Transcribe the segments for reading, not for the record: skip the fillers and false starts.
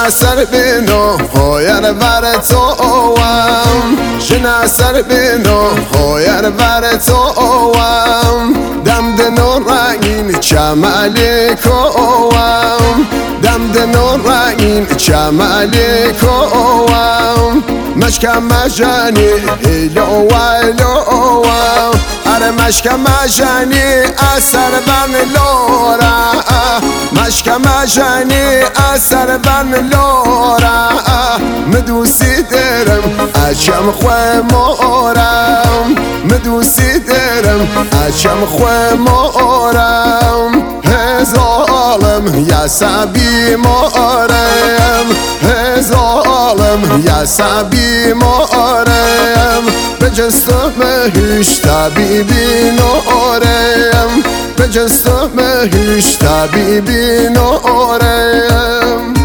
جنا سر بینو هویر ور توام جنا سر بینو هویر ور توام دم دنو رنگین چمالی کوام دم دنو رنگین چمالی کوام مشکم مجانی هیلو ویلوام اره مشکم مجانی اثر بن لورا مشکم مجانی اثر بن لورا مدوسی درم اچم خواه مورم مدوسی درم اچم خواه مورم هزالم یا سبی مورم هزالم یا سبی مورم به جستم هیش طبیبی نورم به جستم هیش طبیبی نورم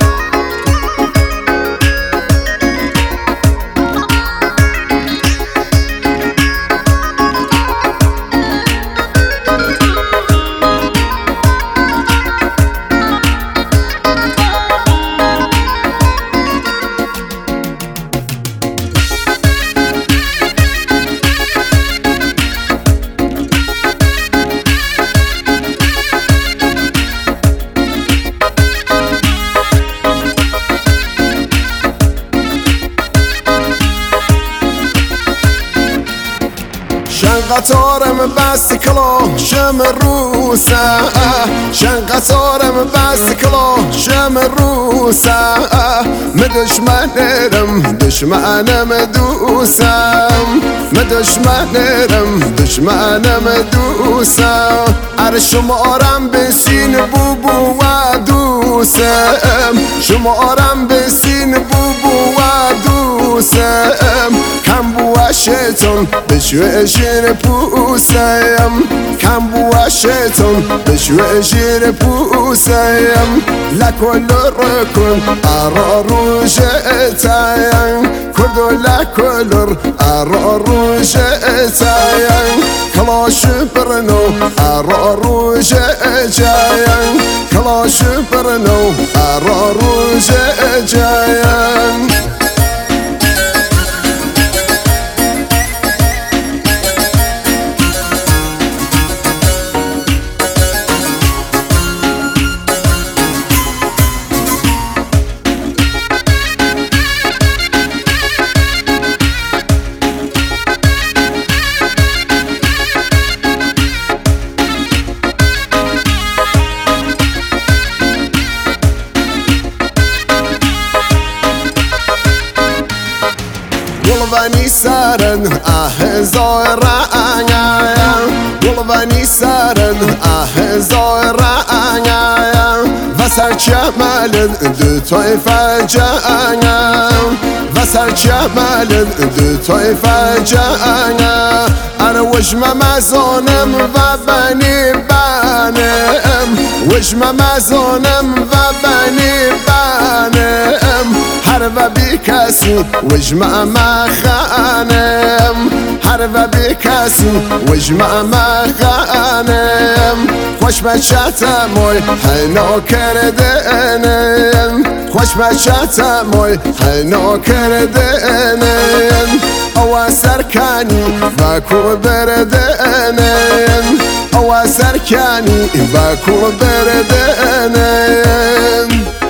قطارم بس کلا شم روسا شن قطارم بس کلا شم روسا مدشمنرم دشمنم دوسم مدشمنرم دشمنم دوسم ار شمارم بسین بوبو و دوسم شمارم بسین بوبو و دوسم کم بو شیطان بشوشیر پوسم کم بو شیطان بشوشیر پوسم لکل رکن ارا روشتایم کردو لکل ارا روشتایم کلاش برنو ارا روشتایم کلاش برنو ارا روشتایم ولوانی سرن زایرانیم ولوانی سرن زایرانیم و سر چمل دو توی فجانیم و سر چمل دو توی فجانیم اره وجم مزانم و بنی بانم وجم مزانم و بنی بانم هر و بی کسی وجمع ما خانم هر و بی کسی وجمع ما خانم خوش بچه‌تموی هنو کردنم خوش بچه‌تموی هنو کردنم او سرکانی و کو بردنم او سرکانی و کو بردنم